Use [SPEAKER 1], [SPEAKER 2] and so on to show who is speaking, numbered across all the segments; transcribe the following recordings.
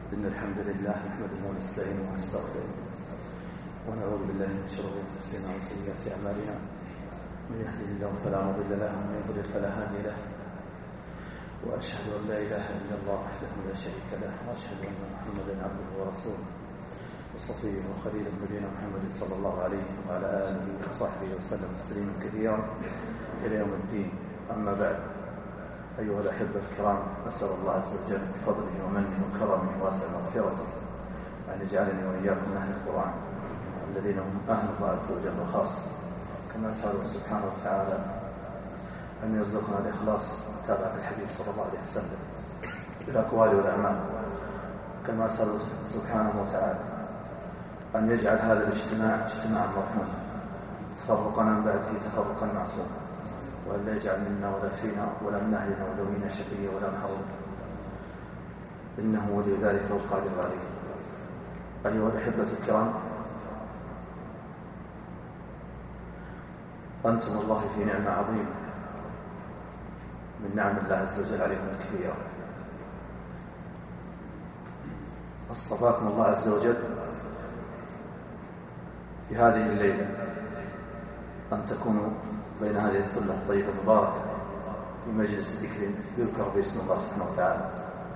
[SPEAKER 1] إن الحمد لله نحمده ونستعينه ونستغفره ونعوذ بالله من شرور أنفسنا ومن سيئات أعمالنا. من يهده الله فلا مضل له ومن يضلل فلا هادي له. وأشهد أن لا إله إلا الله وحده لا شريك له، وأشهد أن محمدا عبده ورسوله وصفيه وخليل نبينا محمد صلى الله عليه وعلى آله وصحبه وسلم تسليما كثيرا إلى يوم الدين. أما بعد، أيها الأحبة الكرام، أسأل الله عز وجل بفضله ومنه وكرمه واسع مغفرته أن يجعلني وإياكم من أهل القرآن الذين هم أهل الله عز وجل وخاصة، كما أسأله سبحانه وتعالى أن يرزقنا الإخلاص متابعة الحبيب صلى الله عليه وسلم في الأقوال والأعمال، كما أسأله سبحانه وتعالى أن يجعل هذا الاجتماع اجتماعا مرحوما، تفرقنا من بعده تفرقا معصوما، وأن لا يجعل منا ولا فينا ولا من أهلنا وذوينا شقيا ولا محروم، إنه ولي ذلك والقادر عليه. أيها الأحبة الكرام، أنتم الله في نعمة عظيمة من نعم الله عز وجل عليكم الكثيرة. اصطفاكم الله عز وجل في هذه الليلة أن تكونوا بين هذه الثلة الطيبة المباركة في مجلس ذكر يذكر به اسم الله سبحانه وتعالى.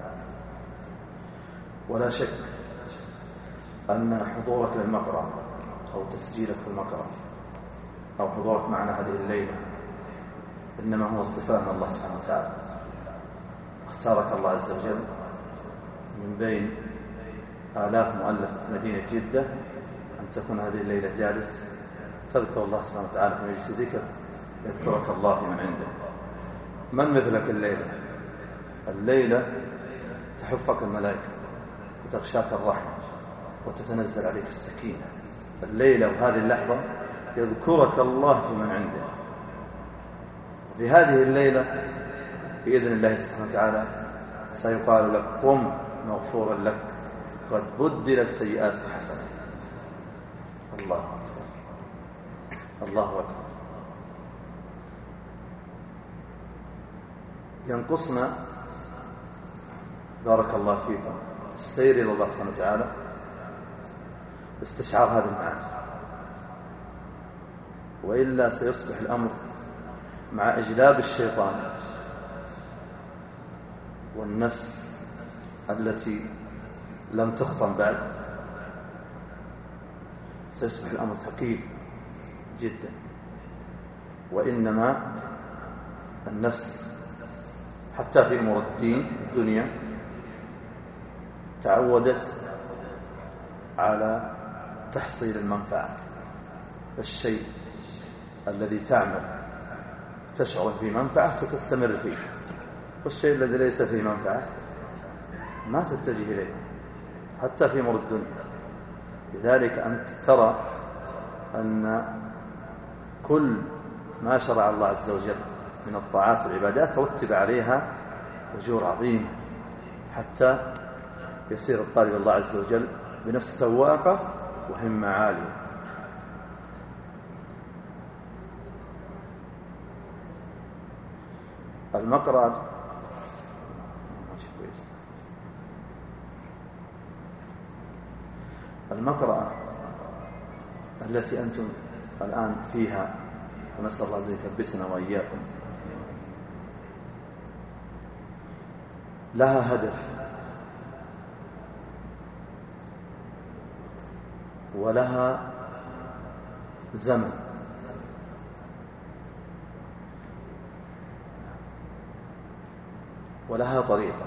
[SPEAKER 1] ولا شك أن حضورك للمقرأ أو تسجيلك في المقرأ أو حضورك معنا هذه الليلة إنما هو اصطفاء من الله سبحانه وتعالى. اختارك الله عز وجل من بين آلاف مؤلف في مدينة جدة أن تكون هذه الليلة جالس تذكر الله سبحانه وتعالى في مجلس ذكر يذكرك الله من عنده. من مثلك الليلة تحفك الملائكة وتغشاك الرحمة وتتنزل عليك السكينة. الليلة وهذه اللحظة يذكرك الله في من عنده. وفي هذه الليلة بإذن الله سبحانه وتعالى سيقال لك قم مغفورا لك قد بدلت سيئاتك حسنة. الله أكبر، الله أكبر. ينقصنا بارك الله فيكم السير إلى الله سبحانه وتعالى استشعار هذه المعاني، وإلا سيصبح الأمر مع إجلاب الشيطان والنفس التي لم تخطم بعد سيصبح الأمر ثقيل جدا. وإنما النفس حتى في أمور الدين الدنيا تعودت على تحصيل المنفعة. فالشيء الذي تعمل تشعر فيه منفعة ستستمر فيه، والشيء الذي ليس فيه منفعة ما تتجه إليه حتى في أمور الدنيا. لذلك أنت ترى أن كل ما شرع الله عز وجل من الطاعات والعبادات رتب عليها أجور عظيمة حتى يصير الطالب الله عز وجل بنفس تواقة وهمة عالية. المقرأة التي أنتم الآن فيها، ونسأل الله عز وجل يثبتنا وإياكم، لها هدف ولها زمن. ولها طريقة.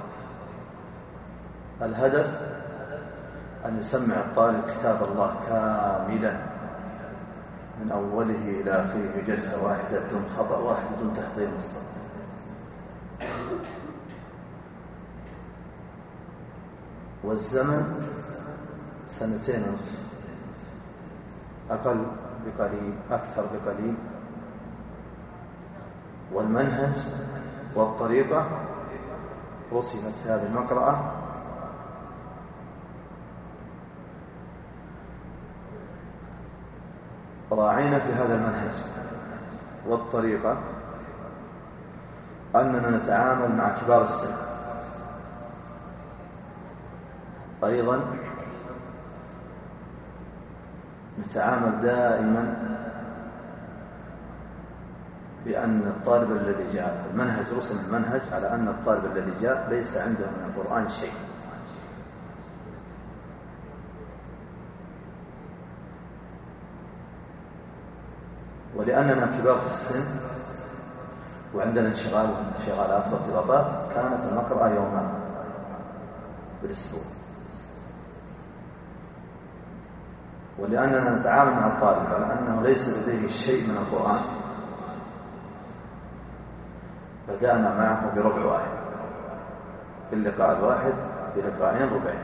[SPEAKER 1] الهدف أن يسمع الطالب كتاب الله كاملا من أوله إلى آخره جلسة واحدة بدون خطأ واحد بدون تحضير مسبق. والزمن 2.5 سنة، أقل بقليل أكثر بقليل. والمنهج والطريقة رسمت هذه المقرأة راعينا في هذا المنهج والطريقة أننا نتعامل مع كبار السن أيضا نتعامل دائما بأن الطالب الذي جاء المنهج رسم المنهج على أن الطالب الذي جاء ليس عنده من القرآن شيء، ولأننا كبار في السن وعندنا انشغالات وارتباطات كانت المقرأة يومان بالأسبوع، ولأننا نتعامل مع الطالب على أنه ليس لديه شيء من القرآن بدأنا معه بربع واحد في اللقاء الواحد، في لقاءين ربعين،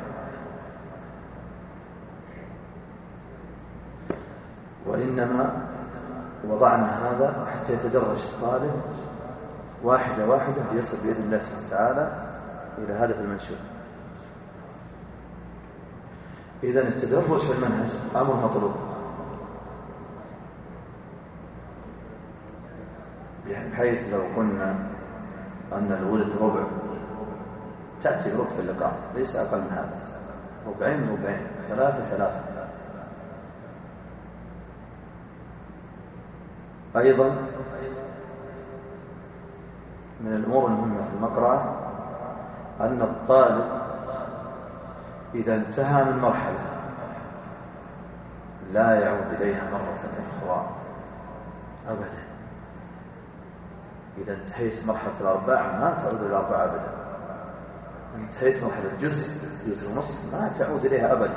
[SPEAKER 1] وإنما وضعنا هذا حتى يتدرج الطالب واحدة واحدة ليصل بإذن الله سبحانه وتعالى إلى هدف المنشود. إذن التدرج في المنهج أمر مطلوب، بحيث لو قلنا أن الولد ربع تأتي بربع في اللقاء، ليس أقل من هذا، ربعين ربعين، ثلاثة. أيضا من الأمور المهمة في المقرأة أن الطالب إذا انتهى من مرحلة لا يعود إليها مرة أخرى أبدا. إذا انتهيت مرحلة الأرباع ما تعود إلى الأرباع أبدا، انتهيت مرحلة جزء ونصف ما تعود إليها أبدا.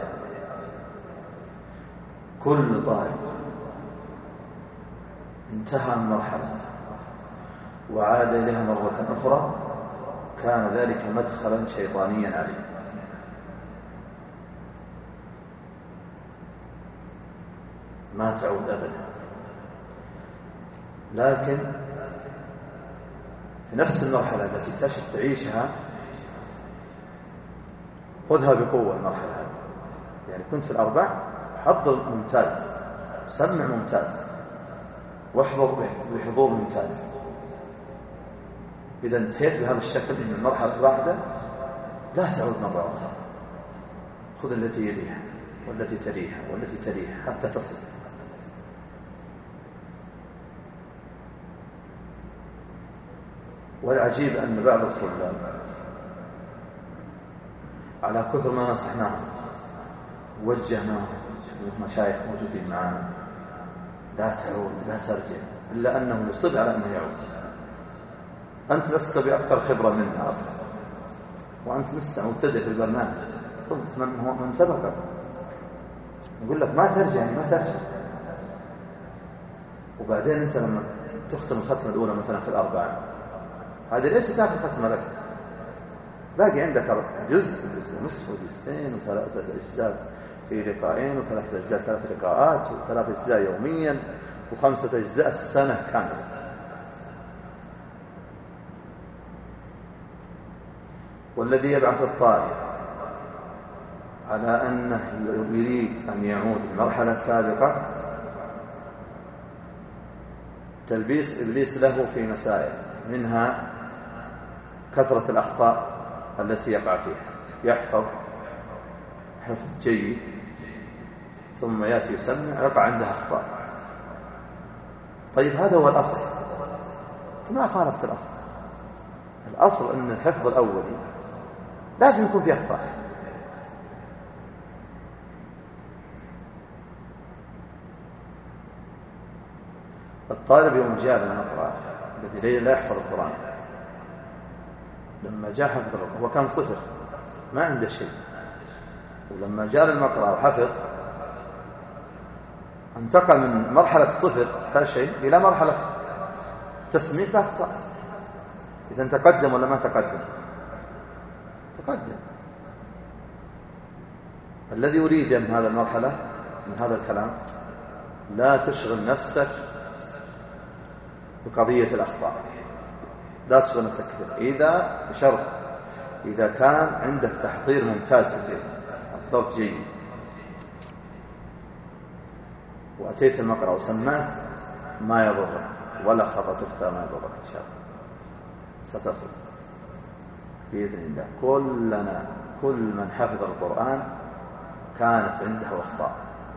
[SPEAKER 1] كل طالب انتهى من مرحلة وعاد إليها مرة أخرى كان ذلك مدخلا شيطانيا عليه. ما تعود أبدا. لكن في نفس المرحلة التي تعيشها خذها بقوة المرحلة هذه. يعني كنت في الأربع حضر ممتاز، سمع ممتاز، واحضر بحضور ممتاز. إذا انتهيت بهذا الشكل من المرحلة الواحدة لا تعود مرة أخرى، خذ التي يليها والتي تليها والتي تليها حتى تصل. والعجيب أن بعض الطلاب على كثر ما نصحناهم ووجهناهم، مشايخ موجودين معنا، لا تعود لا ترجع، إلا أنه يصد على أنه يعود. أنت لست بأكثر خبرة منه أصلا، وأنت لسه مبتدئ في البرنامج، خذ من سبقك يقول لك ما ترجع ما ترجع. وبعدين أنت لما تختم الختمة الأولى مثلا في الأربعة، هذه ليست آخر ختمة لك، باقي عندك جزء ونصف وجزئين وثلاثة أجزاء في لقاءين، وثلاثة أجزاء 3 لقاءات، وثلاثة أجزاء يوميا، و5 أجزاء السنة كاملة. والذي يبعث الطالب على أنه يريد أن يعود لمرحلة سابقة تلبيس إبليس له في مسائل، منها كثرة الأخطاء التي يقع فيها. يحفظ حفظ جيد ثم يأتي يسمع يقع عنده أخطاء. طيب هذا هو الأصل، أنت ما خالفت الأصل. الأصل أن الحفظ الأولي لازم يكون فيه أخطاء. الطالب يوم جاء للمقرأة الذي لا يحفظ القرآن، لما جاء حفظ هو كان صفر ما عنده شيء، ولما جاء للمقرأة وحفظ انتقل من مرحلة صفر لا شيء إلى مرحلة تسميع بأخطاء. إذا تقدم ولا ما تقدم؟ تقدم. الذي يريد من هذا المرحلة من هذا الكلام لا تشغل نفسك بقضية الأخطاء، لا تشغل نفسك كثير. إذا بشرط إذا كان عندك تحضير ممتاز في الضبط جيد وأتيت المقرأة وسمعت ما يضرك ولا خطأ تخطأ ما يضرك إن شاء الله، ستصل بإذن الله. كل من حفظ القرآن كانت عنده أخطاء.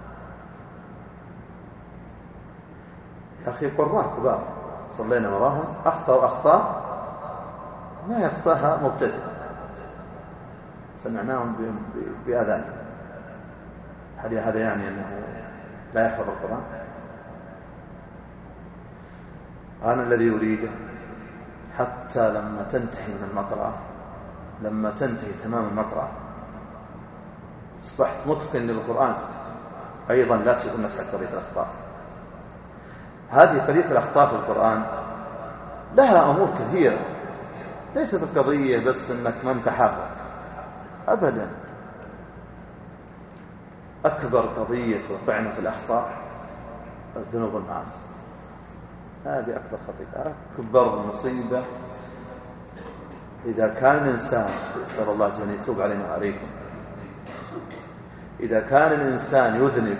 [SPEAKER 1] يا أخي قراء كبار صلينا وراهم أخطأوا أخطاء ما يخطأها مبتدئ، سمعناهم بأذان. هل هذا يعني أنه لا يحفظ القرآن؟ أنا الذي أريده حتى لما تنتهي من المقرأة، لما تنتهي تمام المقرأة أصبحت متقن للقرآن، أيضا لا تشوف نفسك قضية الأخطاء. هذه قضية الأخطاء في القرآن لها أمور كثيرة، ليست القضية بس أنك ما أنت حافظ أبدا. أكبر قضية توقعنا في الأخطاء الذنوب والمعاصي، هذه أكبر خطيئة، أكبر مصيبة. إذا كان الإنسان صلى الله عليه وسلم يتوب علينا وعليكم، إذا كان الإنسان يذنب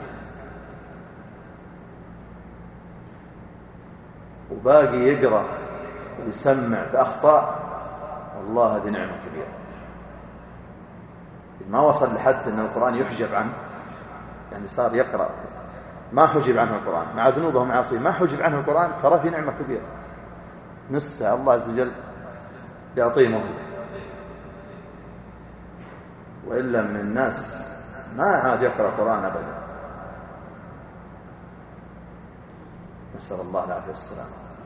[SPEAKER 1] وباقي يقرأ ويسمع بأخطاء، والله هذه نعمة كبيرة. ما وصل لحد أن القرآن يحجب عنه، يعني صار يقرأ ما حجب عنه القرآن مع ذنوبه ومعاصيه، ما حجب عنه القرآن، ترى في نعمة كبيرة نسى الله عز وجل يعطيه مهل. وإلا من الناس ما عاد يقرأ القرآن أبدا، نسأل الله العافية والسلام.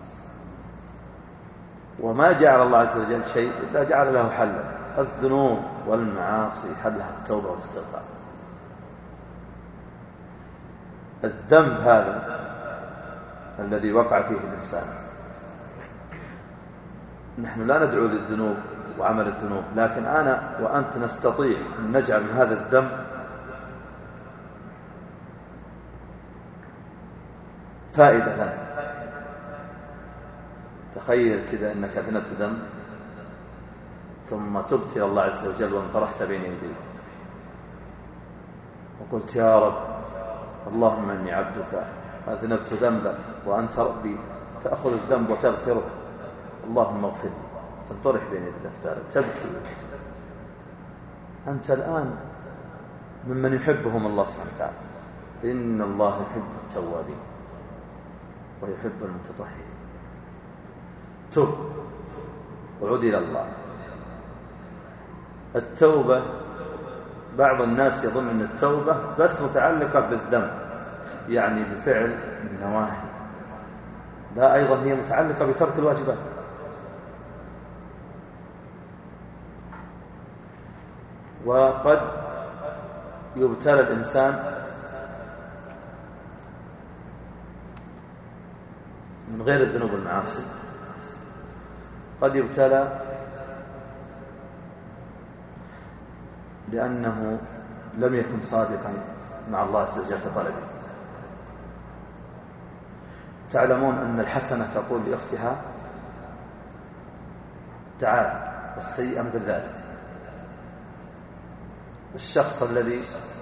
[SPEAKER 1] وما جعل الله عز وجل شيء إلا جعل له حلا. الذنوب والمعاصي حلها التوبة والاستغفار. الذنب هذا الذي وقع فيه الإنسان، نحن لا ندعو للذنوب وعمل الذنوب، لكن أنا وأنت نستطيع أن نجعل من هذا الذنب فائدة لنا. تخيل كذا أنك أذنبت ذنب ثم تبت إلى الله عز وجل وانطرحت بين يديه وقلت يا رب اللهم إني عبدك أذنبت ذنبا وأنت ربي تأخذ الذنب وتغفره، اللهم اغفر لي. تنطرح بين يدي الله تبكي. أنت الآن ممن يحبهم الله سبحانه وتعالى. إن الله يحب التوابين ويحب المتطهرين. تب وعد إلى الله. التوبة بعض الناس يظن أن التوبة بس متعلقة بالذنب، يعني بفعل النواهي، لا، أيضا هي متعلقة بترك الواجبات. وقد يبتلى الإنسان من غير الذنوب والمعاصي، قد يبتلى لأنه لم يكن صادقا مع الله عز وجل في طلبه. تعلمون أن الحسنة تقول لأختها تعال، والسيئة مثل ذلك. الشخص الذي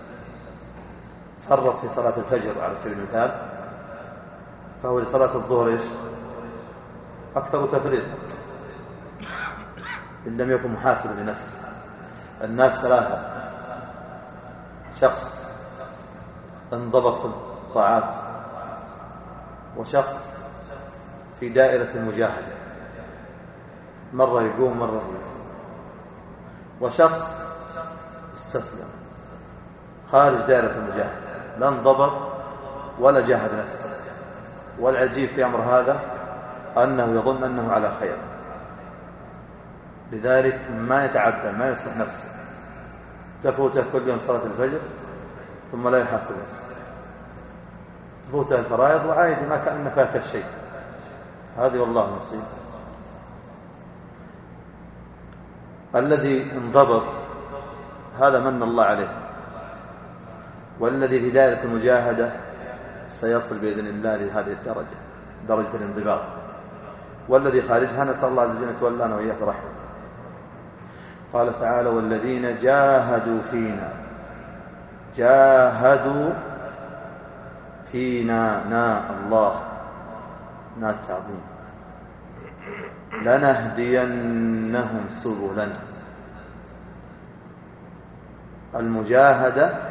[SPEAKER 1] فرط في صلاة الفجر على سبيل المثال، فهو لصلاة الظهر إيش؟ أكثر تفريط إن لم يكن محاسب لنفسه. الناس ثلاثة: شخص انضبط في الطاعات، وشخص في دائرة المجاهدة مرة يقوم مرة ينسى، وشخص استسلم خارج دائرة المجاهدة، لا انضبط ولا جاهد نفسه. والعجيب في أمر هذا أنه يظن أنه على خير، لذلك ما يتعدل، ما يصلح نفسه. تفوته كل يوم صلاة الفجر ثم لا يحاسب نفسه، تفوته الفرائض وعادي ما كأن فاته شيء. هذه والله مصيبة. الذي انضبط هذا من الله عليه، والذي في دائرة المجاهدة سيصل بإذن الله لهذه الدرجة، درجة الانضباط. والذي خارجها نسأل الله عز وجل أن يتولانا وإياه برحمته. قال تعالى: والذين جاهدوا فينا، جاهدوا فينا، نا الله، نا التعظيم، لنهدينهم سبلنا. المجاهدة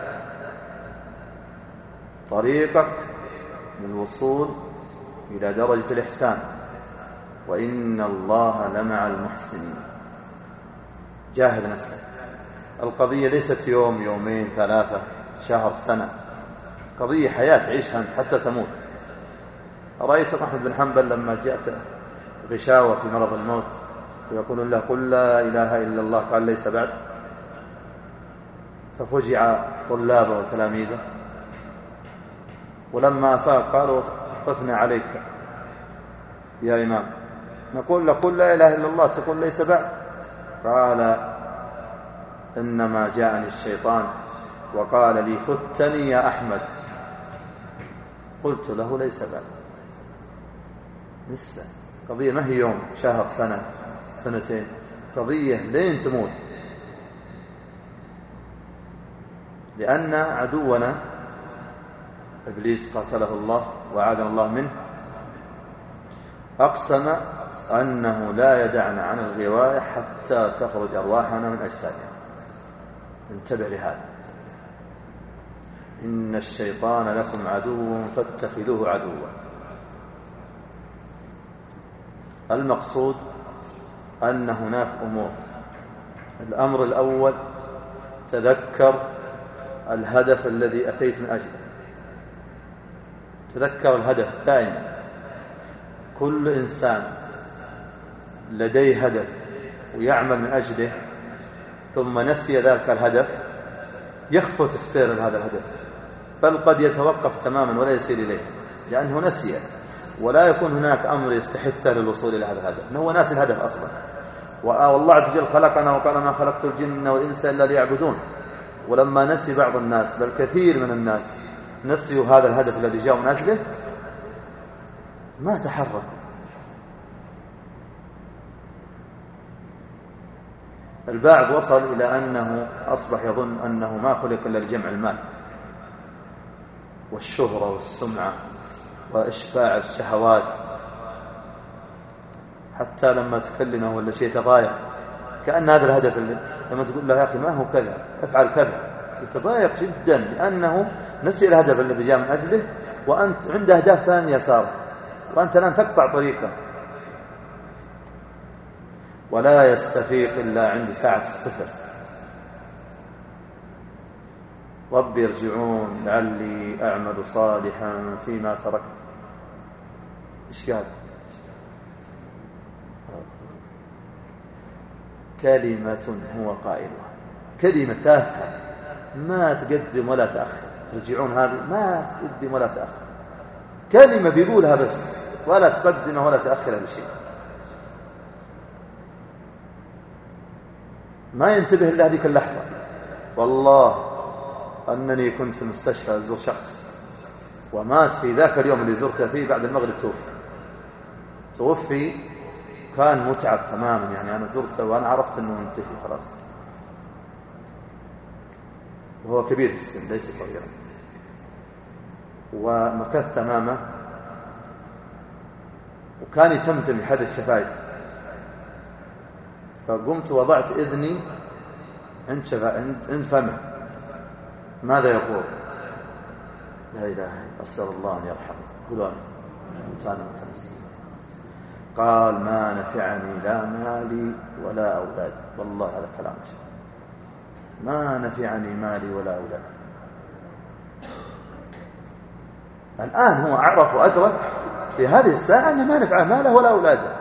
[SPEAKER 1] طريقك للوصول إلى درجة الإحسان، وإن الله لمع المحسنين. جاهد نفسك. القضية ليست يوم، يومين، 3 شهر، سنة، قضية حياة تعيشها أنت حتى تموت. رأيت أحمد بن حنبل لما جاءت غشاوة في مرض الموت ويقول له قل لا إله إلا الله، قال ليس بعد، ففجع طلابه وتلاميذه، ولما أفاق قالوا خفنا عليك يا إمام، نقول له قل لا إله إلا الله تقول ليس بعد؟ قال إنما جاءني الشيطان وقال لي فتني يا أحمد، قلت له ليس بعد. لسه قضية ما هي يوم، شهر، سنة، سنتين، قضية لين تموت. لأن عدونا إبليس قاتله الله وعاذنا الله منه أقسم أنه لا يدعنا عن الغواية حتى تخرج أرواحنا من أجسادنا. انتبه لهذا، إن الشيطان لكم عدو فاتخذوه عدوا. المقصود أن هناك أمور. الأمر الأول تذكر الهدف الذي أتيت من أجله. تذكر الهدف دائما. كل إنسان لديه هدف ويعمل من أجله ثم نسي ذلك الهدف يخفت السير لهذا الهدف، بل قد يتوقف تماما ولا يسير إليه لأنه نسي، ولا يكون هناك أمر يستحثه للوصول إلى هذا الهدف، إنه هو ناسي الهدف أصلا. والله عز وجل خلقنا وقال ما خلقت الجن والإنس إلا ليعبدون. ولما نسي بعض الناس، بل كثير من الناس نسيوا هذا الهدف الذي جاءوا من أجله، ما تحرك. البعض وصل إلى أنه أصبح يظن أنه ما خلق إلا لجمع المال والشهرة والسمعة وإشباع الشهوات، حتى لما تكلمه ولا شيء تضايق، كأن هذا الهدف لما تقول له يا أخي ما هو كذا افعل كذا، يتضايق جدا لأنه نسي الهدف الذي جاء من أجله، وأنت عنده أهداف ثانية صار، وأنت الآن تقطع طريقه. ولا يستفيق إلا عند ساعة الصفر. رب ارجعون لعلي أعمل صالحا فيما تركت. إيش قال؟ كلمة هو قائلها، كلمة تافهة ما تقدم ولا تأخر. ارجعون هذه ما تقدم ولا تأخر، كلمة بيقولها بس ولا تقدم ولا تأخر بشيء. ما ينتبه إلا هذيك اللحظة. والله أنني كنت في المستشفى أزور شخص ومات في ذاك اليوم اللي زرته فيه، بعد المغرب توفي، كان متعب تماما. يعني أنا زرته وأنا عرفت أنه منتهي خلاص، وهو كبير في السن ليس صغيرا، ومكثت أمامه وكان يتمتم يحرك شفايفه، فقمت وضعت إذني عند فمه. ماذا يقول؟ لا إله إلا أسأل الله أن يرحمه. قلوا أنا متمس. قال ما نفعني لا مالي ولا أولادي. والله هذا كلام ما نفعني مالي ولا أولادي. الآن هو عرف وأدرك في هذه الساعة أنه ما نفعه ماله ولا أولاده.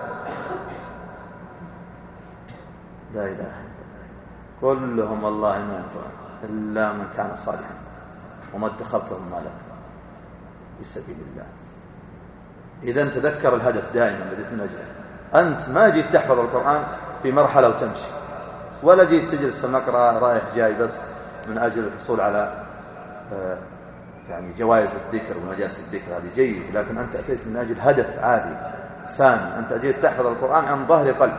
[SPEAKER 1] لا إله إلا الله. كلهم والله ما ينفعون إلا من كان صالحا وما ادخرتهم مالك في سبيل الله. إذن تذكر الهدف دائما الذي من أجله. أنت ما جيت تحفظ القرآن في مرحلة وتمشي، ولا جيت تجلس مقرأ رايح جاي بس من أجل الحصول على يعني جوائز الذكر ومجالس الذكر. هذه جيد، لكن أنت أتيت من أجل هدف عالي سامي. أنت جيت تحفظ القرآن عن ظهر قلب.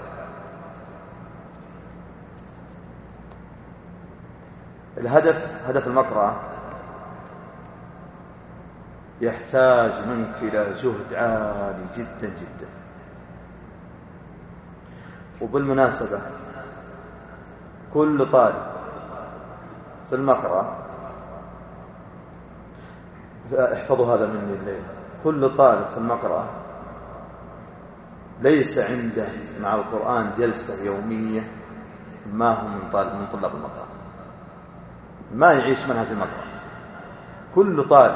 [SPEAKER 1] الهدف، هدف المقرأة، يحتاج منك إلى جهد عالي جدا جدا. وبالمناسبة كل طالب في المقرأة، احفظوا هذا مني الليل، كل طالب في المقرأة ليس عنده مع القرآن جلسة يومية ما هو من طلاب المقرأة، ما يعيش منهج المقرأة. كل طالب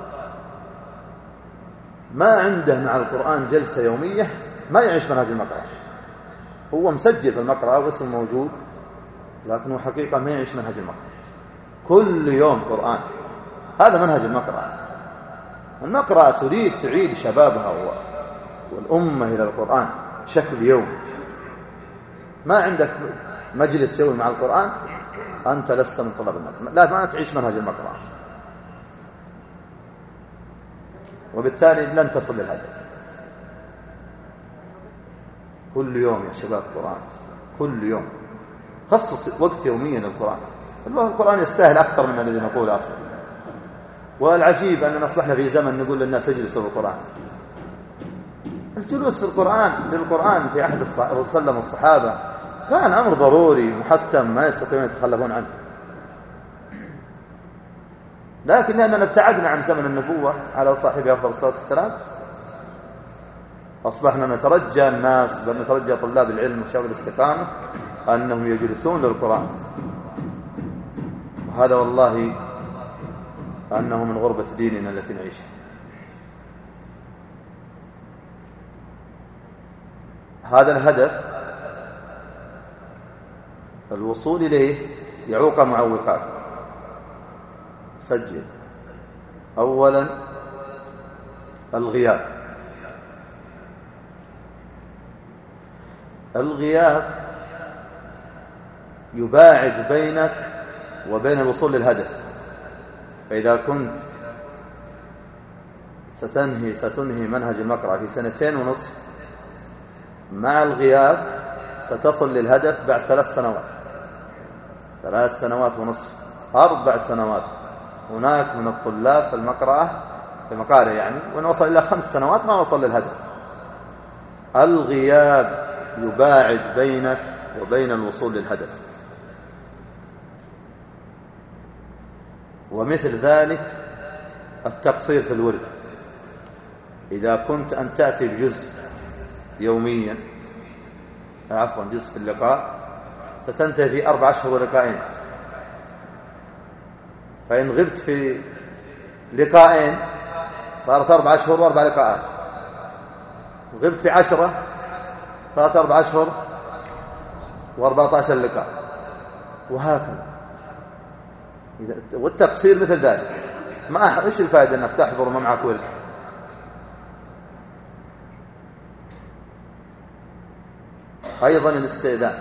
[SPEAKER 1] ما عنده مع القرآن جلسة يومية ما يعيش منهج المقرأة. هو مسجل في المقرأة واسم موجود، لكنه حقيقة ما يعيش منهج المقرأة. كل يوم قرآن، هذا منهج المقرأة. المقرأة تريد تعيد شبابها والأمة إلى القرآن بشكل يومي. ما عندك مجلس يومي مع القرآن، أنت لست من طلاب المقرأة، لا ما تعيش منهج المقرأة، وبالتالي لن تصل للهدف. كل يوم يا شباب القرآن، كل يوم خصص وقت يوميا للقرآن. القرآن يستاهل أكثر من الذي نقول أصلا. والعجيب أننا أصبحنا في زمن نقول للناس اجلسوا بالقرآن. الجلوس في للقرآن في عهد الرسول صلى الله عليه وسلم والصحابة كان أمر ضروري محتم ما يستطيعون يتخلفون عنه، لكن لأننا ابتعدنا عن زمن النبوة على صاحبه أفضل الصلاة والسلام، أصبحنا نترجى الناس، بل نترجى طلاب العلم وشباب الاستقامة أنهم يجلسون للقرآن. وهذا والله أنه من غربة ديننا التي نعيشها. هذا الهدف الوصول إليه يعوق معوقات. سجل. أولا الغياب يباعد بينك وبين الوصول للهدف. فإذا كنت ستنهي منهج المقرأة في 2.5 سنين، مع الغياب ستصل للهدف بعد 3 سنوات، 3.5 سنوات، 4 سنوات. هناك من الطلاب في المقارئ يعني وإن وصل إلى 5 سنوات ما وصل للهدف. الغياب يباعد بينك وبين الوصول للهدف. ومثل ذلك التقصير في الورد. إذا كنت أن تأتي بجزء يوميا، جزء في اللقاء، ستنتهي في 4 أشهر ولقاءين. فإن غبت في لقاءين صارت 4 أشهر و4 لقاءات. غبت في 10 صارت 4 أشهر و14 لقاء، وهكذا. والتقصير مثل ذلك. إيش الفائدة أنك تحضر وما معك ورد؟ أيضا الاستئذان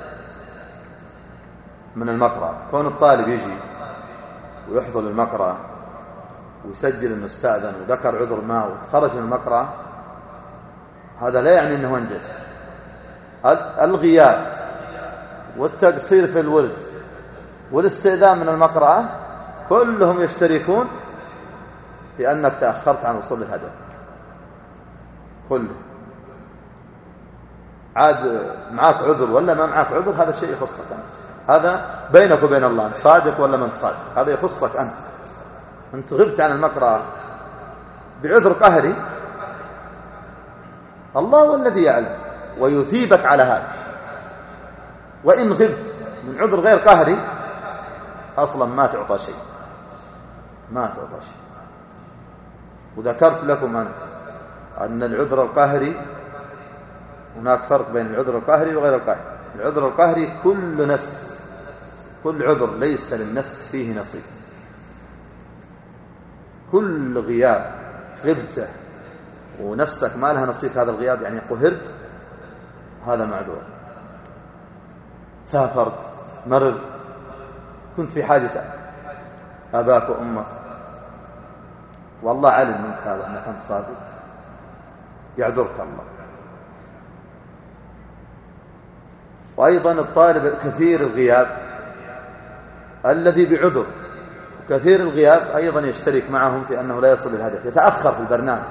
[SPEAKER 1] من المقرأة. كون الطالب يجي ويحضر المقرأة ويسجل أنه استأذن وذكر عذر ما وخرج من المقرأة، هذا لا يعني أنه أنجز. الغياب والتقصير في الورد والاستئذان من المقرأة كلهم يشتركون في أنك تأخرت عن وصول الهدف. كله عاد معك عذر ولا ما معك عذر، هذا شيء يخصك أنت. هذا بينك وبين الله، أنت صادق ولا ما أنت صادق، هذا يخصك أنت. أنت غبت عن المقرأة بعذر قهري، الله هو الذي يعلم ويثيبك على هذا. وإن غبت من عذر غير قهري أصلا ما تعطى شيء، ما تعطى شيء. وذكرت لكم أن العذر القهري هناك فرق بين العذر القهري وغير القهري. العذر القهري كل عذر ليس للنفس فيه نصيب. كل غياب غبته ونفسك ما لها نصيب هذا الغياب، يعني قهرت، هذا معذور. سافرت، مرضت، كنت في حاجة أباك وأمك، والله علم منك هذا أنك أنت صادق، يعذرك الله. وأيضا الطالب كثير الغياب الذي بعذر وكثير الغياب أيضا يشترك معهم في أنه لا يصل للهدف، يتأخر في البرنامج.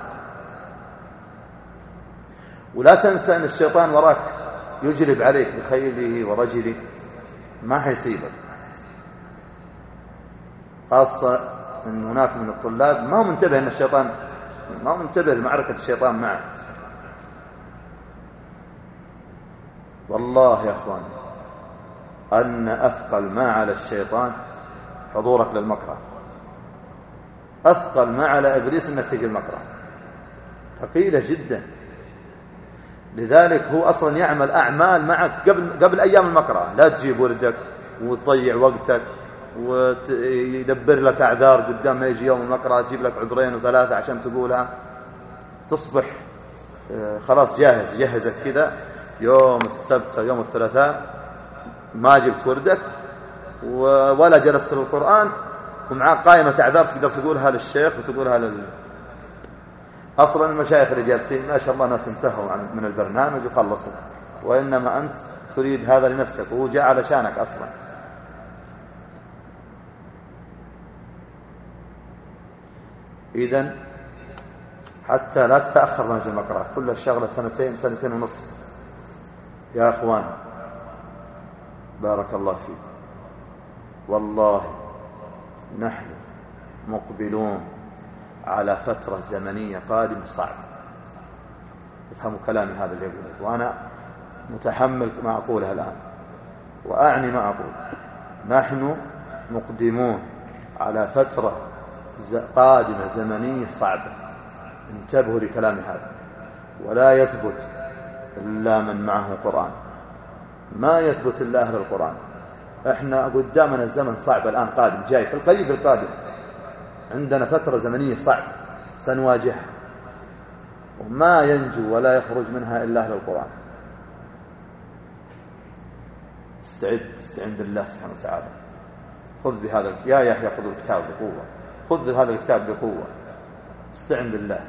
[SPEAKER 1] ولا تنسى أن الشيطان وراك يجلب عليك بخيله ورجله، ما حيسيبك. خاصة أن هناك من الطلاب ما هو منتبه أن الشيطان، ما هو منتبه لمعركة الشيطان معه. والله يا أخوان أن أثقل ما على الشيطان حضورك للمقرأة، أثقل ما على إبليس أنك تجي المقرأة، ثقيلة جدا. لذلك هو أصلا يعمل أعمال معك قبل أيام المقرأة، لا تجيب وردك وتضيع وقتك ويدبر لك أعذار قدام ما يجي يوم المقرأة، تجيب لك عذرين وثلاثة عشان تقولها، تصبح خلاص جاهز، جهزك كذا يوم السبت يوم الثلاثاء ما جبت وردك ولا جلست للقرآن ومعاك قائمة أعذار تقدر تقولها للشيخ وتقولها أصلا المشايخ اللي جالسين ما شاء الله ناس انتهوا من البرنامج وخلصوا، وإنما أنت تريد هذا لنفسك وهو جاء علشانك أصلا. إذن حتى لا تتأخر منهج المقرأة، كل الشغلة سنتين ونصف يا أخوان. بارك الله فيك. والله نحن مقبلون على فترة زمنية قادمة صعبة، افهموا كلامي هذا اللي يقوله، وأنا متحمل ما أقولها الآن وأعني ما أقول. نحن مقدمون على فترة قادمة زمنية صعبة، انتبهوا لكلامي هذا. ولا يثبت إلا من معه قرآن، ما يثبت إلا أهل القرآن. احنا قدامنا الزمن صعب الآن قادم جاي في القريب القادم، عندنا فترة زمنية صعبة سنواجهها، وما ينجو ولا يخرج منها إلا أهل القرآن. استعن بالله سبحانه وتعالى. خذ بهذا يا يحيى، خذ الكتاب بقوة، خذ هذا الكتاب بقوة، استعن بالله.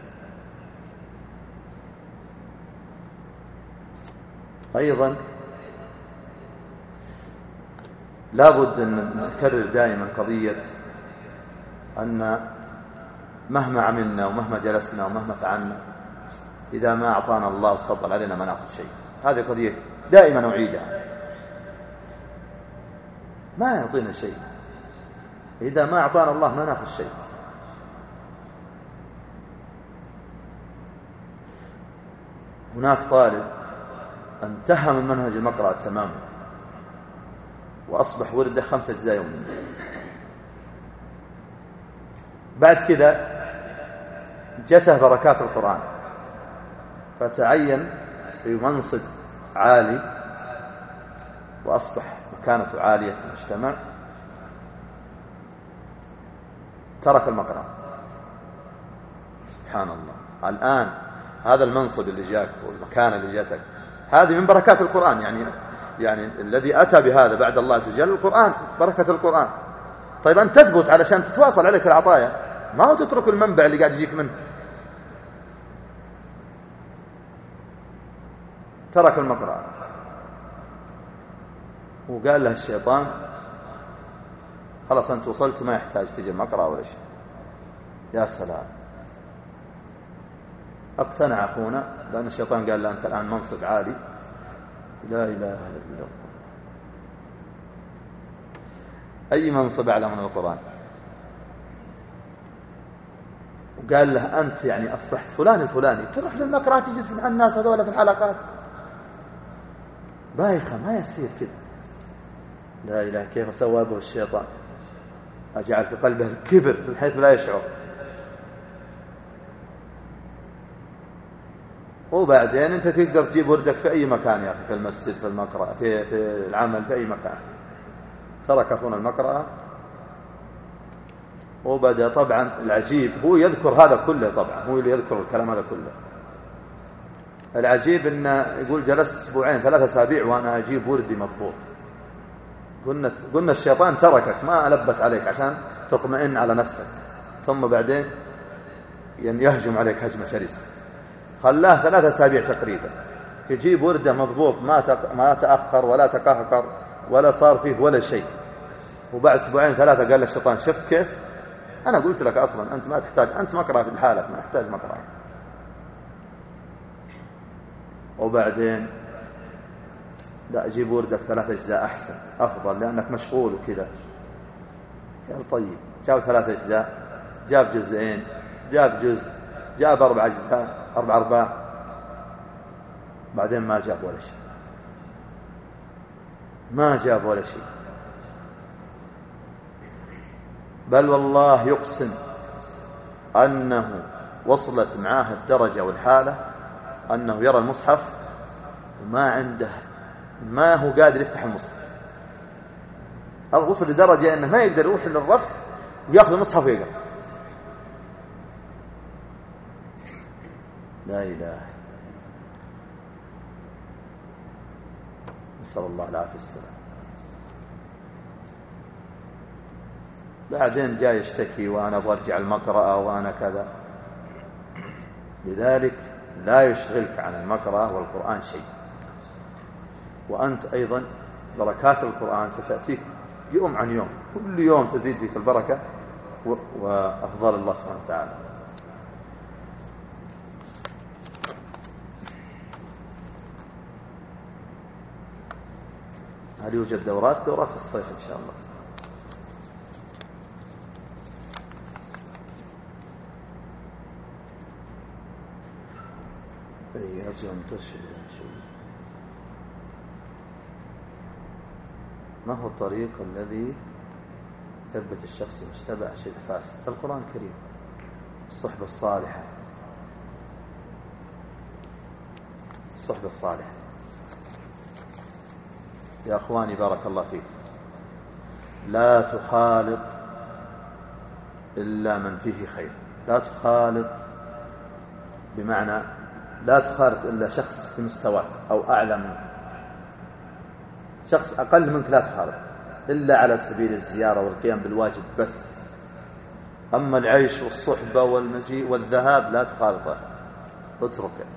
[SPEAKER 1] أيضا لابد أن نكرر دائما قضية أن مهما عملنا ومهما جلسنا ومهما فعلنا إذا ما أعطانا الله وتفضل علينا ما نأخذ شيء. هذه قضية دائما أعيدها، ما يعطينا شيء إذا ما أعطانا الله، ما نأخذ شيء. هناك طالب انتهى من منهج المقرأة تماما وأصبح ورده 5 أجزاء يوميا. بعد كذا جته بركات القرآن فتعين في منصب عالي وأصبح مكانته عالية في المجتمع، ترك المقرأة. سبحان الله. الآن هذا المنصب اللي جاك والمكان اللي جاتك هذه من بركات القرآن، يعني الذي أتى بهذا بعد الله عز وجل القرآن، بركة القرآن. طيب أن تثبت علشان تتواصل عليك العطايا، ما هو تترك المنبع اللي قاعد يجيك منه. ترك المقرأة وقال له الشيطان خلاص أنت وصلت ما يحتاج تجي المقرأة ولا شيء. يا سلام، اقتنع أخونا لأن الشيطان قال له أنت الآن منصب عالي. لا إله إلا الله. أي منصب أعلى من القرآن؟ وقال له أنت يعني أصبحت فلان الفلاني، تروح للمقرأة تجلس مع الناس هذولا في الحلقات. بايخة، ما يصير كذا. لا إله. كيف سوى به الشيطان؟ أجعل في قلبه الكبر من حيث لا يشعر. وبعدين أنت تقدر تجيب وردك في أي مكان يا أخي، في المسجد، في المقرأة، في العمل، في أي مكان. ترك أخونا المقرأة وبدأ. طبعا العجيب هو يذكر هذا كله، طبعا هو اللي يذكر الكلام هذا كله. العجيب إنه يقول جلست 2 3 أسابيع وأنا أجيب وردي مضبوط. قلنا الشيطان تركك، ما ألبس عليك عشان تطمئن على نفسك، ثم بعدين يهجم عليك هجمة شرسة. خلاه 3 أسابيع تقريبا يجيب ورده مضبوط، ما تأخر ولا تقهقر ولا صار فيه ولا شيء. وبعد 2 3 قال للشيطان شفت كيف؟ أنا قلت لك أصلا أنت ما تحتاج، أنت مقرأ في حالك، ما يحتاج مقرأ. وبعدين لا، أجيب وردك 3 أجزاء أحسن أفضل لأنك مشغول وكذا. قال طيب، جاب 3 أجزاء، جاب جزئين، جاب جزء، جاب 4 أجزاء، 4 أرباع، بعدين ما جاب ولا شيء، ما جاب ولا شيء. بل والله يقسم أنه وصلت معاه الدرجة والحالة أنه يرى المصحف وما عنده، ما هو قادر يفتح المصحف. وصل لدرجة أنه ما يقدر يروح للرف ويأخذ المصحف ويقرأ. لا إله، نسأل الله العافية والسلام. بعدين جاء يشتكي وأنا أبغى أرجع المقرأة وأنا كذا. لذلك لا يشغلك عن المقرأة والقرآن شيء، وأنت أيضا بركات القرآن ستأتيك يوم عن يوم، كل يوم تزيد فيك البركة وأفضل الله سبحانه وتعالى. هل يوجد دورات في الصيف إن شاء الله؟ أي أرجو أن ترشد. ما هو الطريق الذي ثبت الشخص المجتبع شيء فاسد؟ القرآن الكريم، الصحبة الصالحة، الصحبة الصالحة. يا أخواني بارك الله فيك، لا تخالط إلا من فيه خير. لا تخالط بمعنى لا تخالط إلا شخص في مستواك أو أعلى منك. شخص أقل منك لا تخالط إلا على سبيل الزيارة والقيام بالواجب بس. أما العيش والصحبة والمجيء والذهاب لا تخالطه، اتركه،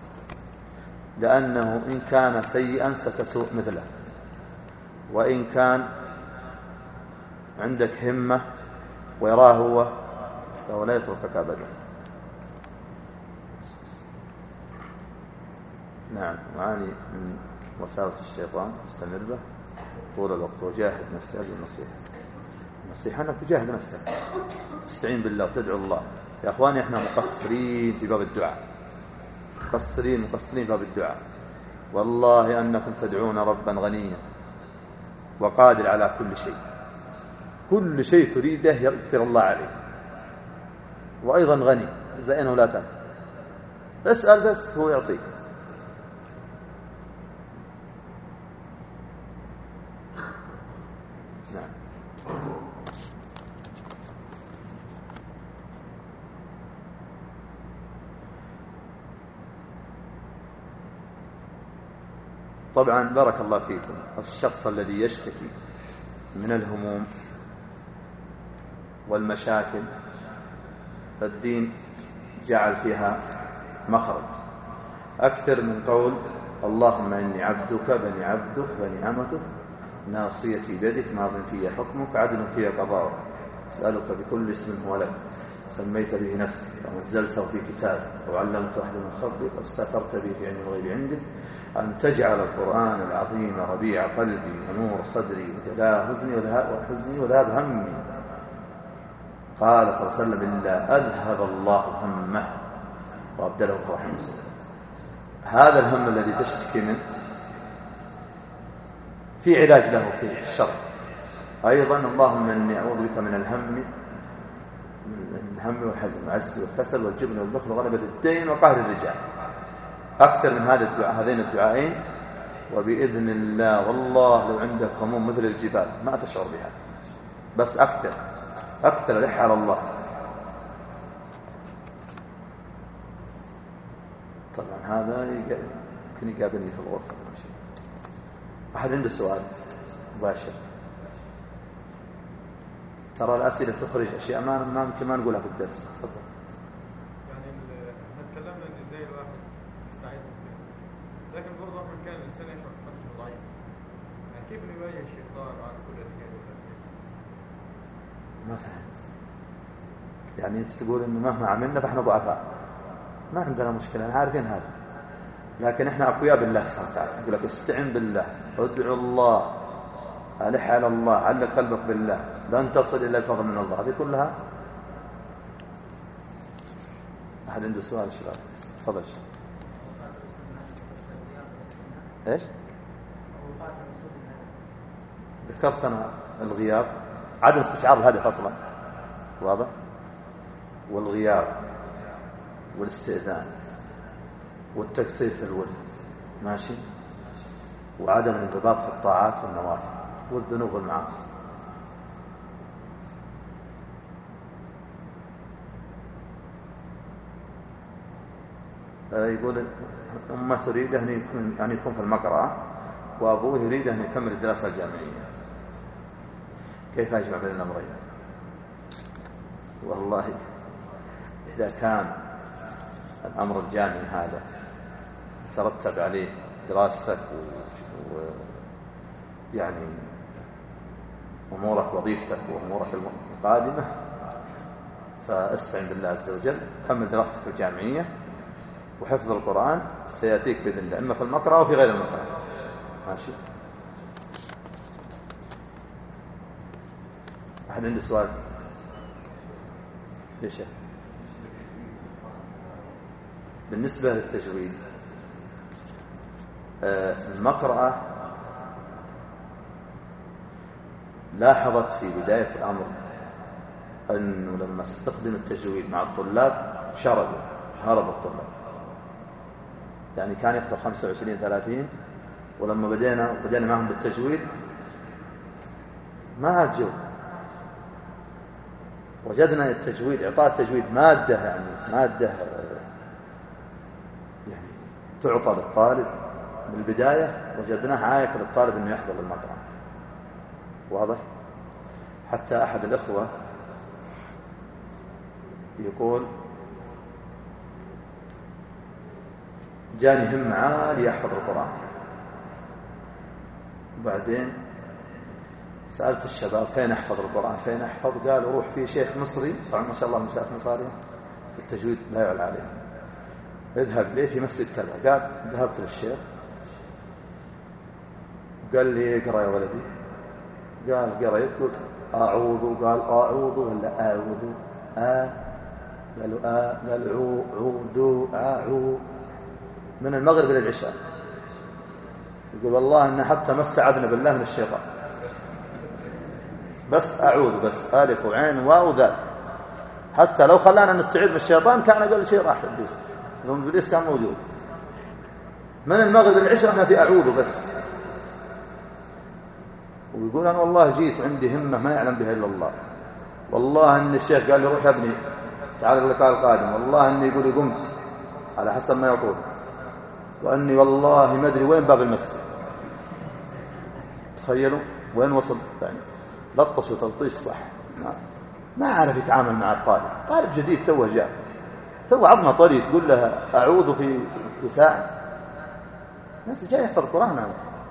[SPEAKER 1] لأنه إن كان سيئا ستسوء مثله، وإن كان عندك همة ويراه هو فهو لا يتركك أبدا. نعم، معاني من وساوس الشيطان مستمر به طول الوقت، وجاهد نفسك بالنصيحة. النصيحة أنك تجاهد نفسك، تستعين بالله وتدعو الله. يا أخواني إحنا مقصرين في باب الدعاء، مقصرين في باب الدعاء. والله أنكم تدعون ربا غنيا وقادر على كل شيء، كل شيء تريده يقدر الله عليه، وأيضا غني زينه لا تنسى، اسأل بس هو يعطيك. نعم. طبعا بارك الله فيكم، الشخص الذي يشتكي من الهموم والمشاكل فالدين جعل فيها مخرج أكثر من قول اللهم إني عبدك بني عبدك بني أمتك ناصيتي بيدك ماض في حكمك عدل في قضاءك أسألك بكل اسم هو لك سميت به نفسك أو أنزلته في كتابك أو علمت أحد من خلقك أو استأثرت به في علم الغيب عندك أن تجعل القرآن العظيم ربيع قلبي ونور صدري وجلاء حزني وذهاب همي. قال صلى الله عليه وسلم إلا أذهب الله همه وأبدله فرحا مسلما. هذا الهم الذي تشتكي منه في علاج له في الشر أيضا. اللهم إني أعوذ بك من الهم والحزن والعجز والكسل والجبن والبخل وغلبة الدين وقهر الرجال. أكثر من هذين الدعائين وبإذن الله. والله لو عندك هموم مثل الجبال ما تشعر بها، بس أكثر لح على الله. طبعا هذا يمكن يقابلني في الغرفة. أحد عنده سؤال مباشر؟ ترى الأسئلة تخرج أشياء ما يمكن ما نقولها في الدرس. تفضل.
[SPEAKER 2] يعني احنا تكلمنا إن إزاي الواحد يستعيد ممكن، لكن برضه ممكن الإنسان يشعر في نفسه ضعيف. يعني كيف نواجه الشيطان على كل الحكاية؟
[SPEAKER 1] ما فهمت. يعني أنت تقول إنه مهما عملنا فإحنا ضعفاء، ما عندنا مشكلة، عارفين هذا، لكن إحنا أقوياء بالله سبحانه وتعالى. يقول لك استعن بالله، ادعو الله، ألح على الله، علق قلبك بالله، لن تصل إلا بفضل من الله. هذه كلها. أحد عنده سؤال شباب؟ تفضل. إيش؟ ذكرت أنا الغياب، عدم استشعار الهدف أصلا، واضح؟ والغياب والاستئذان والتقصير في الورد، ماشي؟ وعدم الانضباط في الطاعات والنوافل والذنوب والمعاصي. يقول أمه تريد أن يكون في المقرأة، وأبوه يريد أن يكمل الدراسة الجامعية، كيف يجمع بين الأمرين؟ والله إذا كان الأمر الجامعي هذا ترتب عليه دراستك يعني أمورك، وظيفتك وأمورك القادمة، فاستعن بالله عز وجل، كمل دراستك الجامعية، وحفظ القرآن سيأتيك بإذن الله، إما في المقرأة أو في غير المقرأة، ماشي؟ أحد عنده سؤال؟ ليش؟ بالنسبة للتجويد، المقرأة لاحظت في بداية الأمر أنه لما استخدم التجويد مع الطلاب هرب الطلاب، يعني كان يحضر 25-30، ولما بدينا معهم بالتجويد ما عاد جو. وجدنا التجويد، إعطاء التجويد مادة يعني تعطى للطالب بالبداية، وجدناها عائق للطالب أنه يحضر المقرأة، واضح؟ حتى أحد الأخوة يقول جاني همة عالية يحفظ القرآن، وبعدين سألت الشباب فين أحفظ القرآن، فين أحفظ؟ قال روح في شيخ مصري، طبعا ما شاء الله من شيخ مصاري في التجويد لا يعلى عليه، اذهب ليه في مسجد كذا. قال ذهبت للشيخ، قال لي اقرأ يا ولدي. قال قرأت، قلت أعوذ، قال أعوذ ولا أعوذ؟ قالوا قال عوذ من المغرب إلى العشاء. يقول والله إن حتى ما استعذنا بالله من الشيطان، بس أعوذ، بس ألف وعين واو ذال، حتى لو خلانا نستعيذ من الشيطان كان أقل شيء راح إبليس، لأن إبليس كان موجود. من المغرب إلى العشاء احنا في أعوذ بس. ويقول أنا والله جيت عندي همة ما يعلم بها إلا الله، والله إن الشيخ قال لي روح يا ابني تعال اللقاء القادم، والله إني يقول قمت على حسب ما يقول، وأني والله ما أدري وين باب المسجد. تخيلوا وين وصل يعني، لطش وتلطيش صح، ما عرف يتعامل مع الطالب، طالب جديد توه جاء، تو عظمه طري تقول لها أعوذ في ساعة، ناس جاي يحفظ القرآن.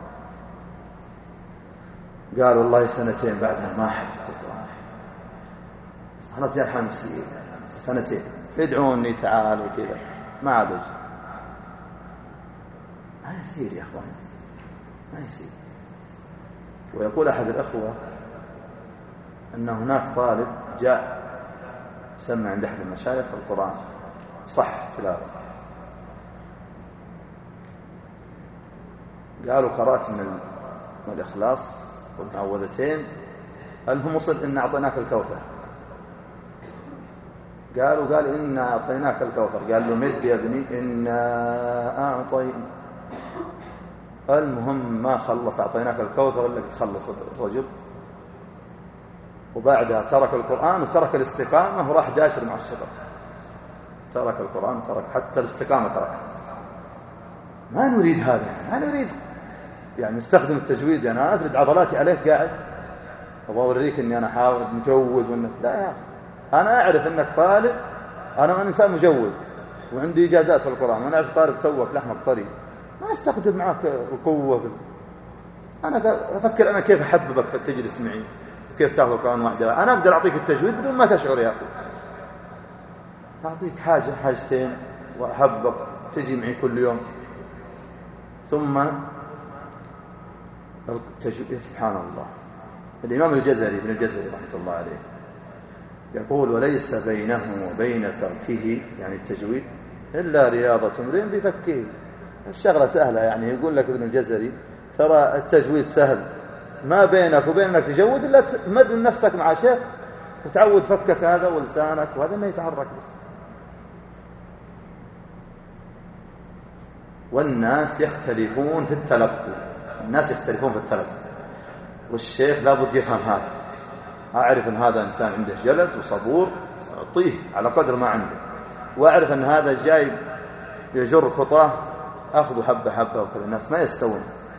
[SPEAKER 1] قال والله سنتين بعدها ما حفظت القرآن، صارت جرحى نفسية، سنتين يدعوني تعال وكذا، ما عاد أجي. ما يصير يا أخوان، ما يصير. ويقول أحد الأخوة أن هناك طالب جاء سمع عند أحد المشايخ القرآن صح تلاوة، قالوا قرأت من الإخلاص والمعوذتين، هم وصل إن أعطيناك الكوثر. قال إنا أعطيناك الكوثر، قال له مد يا ابني إنا أعطينا. المهم ما خلص أعطيناك الكوثر إلا تخلص الرجل، وبعدها ترك القرآن وترك الاستقامة وراح داشر مع الشباب، ترك القرآن وترك حتى الاستقامة ترك. ما نريد هذا، ما نريد يعني نستخدم التجويد، يعني أنا أفرد عضلاتي عليك قاعد أبغى أوريك إني أنا حاول مجود وإنك لا يا أخي، أنا أعرف إنك طالب، أنا إنسان مجود وعندي إجازات في القرآن، وأنا أعرف طالب توك لحمك طري، ما أستخدم معك القوة. أنا أفكر أنا كيف أحببك تجلس معي، كيف تأخذ القرآن واحدة. أنا أقدر أعطيك التجويد بدون ما تشعر يا أخي، أعطيك حاجتين وأحبك تجي معي كل يوم، ثم سبحان الله. الإمام الجزري ابن الجزري رحمة الله عليه يقول: وليس بينه وبين تركه يعني التجويد إلا رياضة امرئ بفكه. الشغلة سهلة، يعني يقول لك ابن الجزري ترى التجويد سهل، ما بينك وبين انك تجود إلا تمد نفسك مع شيخ وتعود فكك هذا ولسانك وهذا انه يتحرك بس. والناس يختلفون في التلقي، والشيخ لابد يفهم هذا. أعرف أن هذا إنسان عنده جلد وصبور، أعطيه على قدر ما عنده، وأعرف أن هذا جاي يجر خطاه، أخذ حبة حبة وكذا. الناس ما يستوون.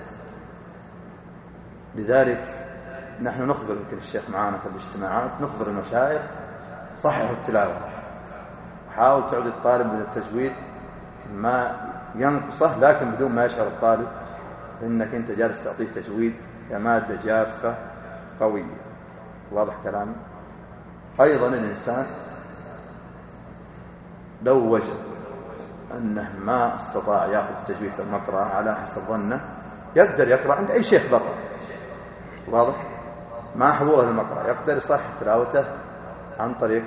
[SPEAKER 1] لذلك نحن نخبر، يمكن الشيخ معانا في الاجتماعات، نخبر المشايخ: صححوا التلاوة، وحاول تعود الطالب من التجويد ما ينقصه، لكن بدون ما يشعر الطالب إنك أنت جالس تعطيه تجويد كمادة جافة قوية. واضح كلامي؟ أيضا الإنسان لو وجد أنه ما استطاع يأخذ تجويد المقرأة على حسب ظنه، يقدر يقرأ عند أي شيخ برا. واضح؟ ما حضوره المقرأة، يقدر يصحح تلاوته عن طريق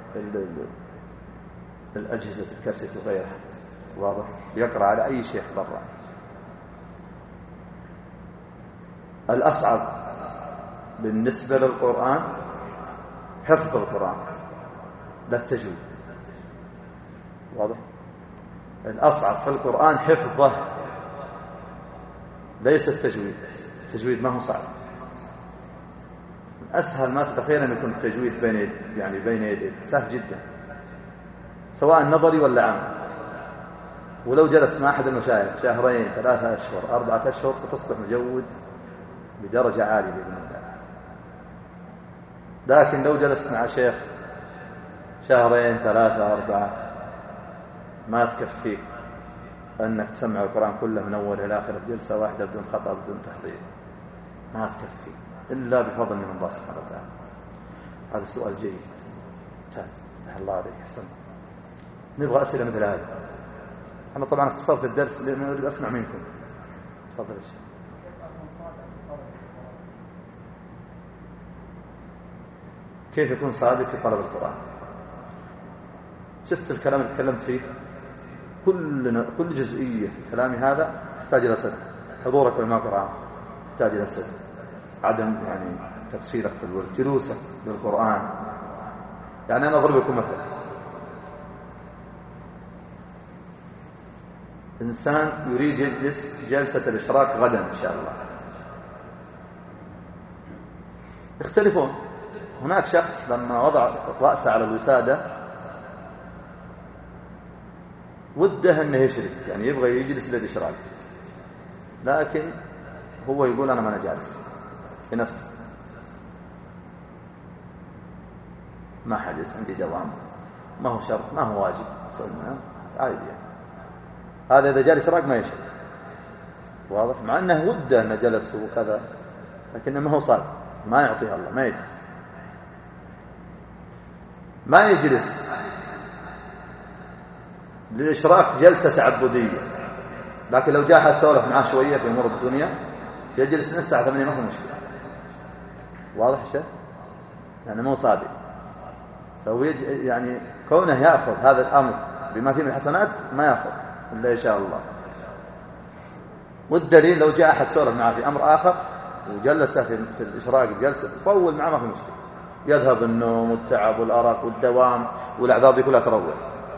[SPEAKER 1] الأجهزة الكاسيت وغيرها. واضح؟ يقرأ على أي شيخ برا. الأصعب بالنسبة للقرآن حفظ القرآن، لا التجويد. واضح؟ الأصعب في القرآن حفظه، ليس التجويد. التجويد ما هو صعب، أسهل ما تتخيل أن يكون التجويد بين يديك، سهل جدا، سواء نظري ولا عام. ولو جلس مع أحد المشايخ 2 3 أشهر 4 أشهر ستصبح مجود بدرجة عالية بإذن الله. لكن لو جلست مع شيخ 2 3 4 ما تكفيك أنك تسمع القرآن كله من أول إلى آخر بجلسة واحدة بدون خطأ بدون تحضير، ما تكفي إلا بفضل من الله سبحانه وتعالى. هذا سؤال جيد ممتاز، فتح الله عليك، حسن. نبغى أسئلة مثل هذه. أنا طبعا اختصرت الدرس لأنه أريد أسمع منكم. تفضل يا شيخ. كيف يكون صادق في طلب القرآن؟ شفت الكلام اللي تكلمت فيه؟ كل جزئية في كلامي هذا تحتاج إلى صدق. حضورك للمقرأة تحتاج إلى صدق، عدم تقصيرك في الورد، جلوسك للقرآن. أنا أضرب لكم مثل: إنسان يريد يجلس جلسة الإشراق غدا إن شاء الله، يختلفون. هناك شخص لما وضع رأسه على الوسادة وده أنه يشرك، يبغى يجلس للإشراق، لكن هو يقول أنا ما أنا جالس بنفسه، ما حجز، عندي دوام، ما هو شرط، ما هو واجب، عادي هذا إذا جاء الإشراق ما يشرك. واضح؟ مع أنه وده أنه جلس وكذا، لكنه ما هو صالح، ما يعطيها الله، ما يجلس للإشراق جلسة تعبدية. لكن لو جاء حد سولف معاه شوية في أمور الدنيا يجلس من الساعة 8 ما في مشكلة. واضح شيء؟ ما هو صادق. فهو كونه يأخذ هذا الأمر بما فيه من الحسنات ما يأخذ إلا إن شاء الله. والدليل لو جاء أحد سولف معاه في أمر آخر وجلس في الإشراق جلسة طول معه ما في مشكلة، يذهب النوم والتعب والأرق والدوام والأعذار دي كلها تروح.